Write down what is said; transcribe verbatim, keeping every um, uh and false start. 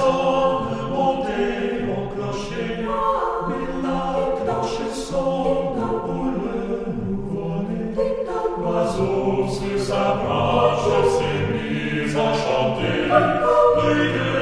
sonne, montez au clocher, mais la cloche sonne pour le nouveau-né. L'oiseau sur sa branche s'est mis à chanter.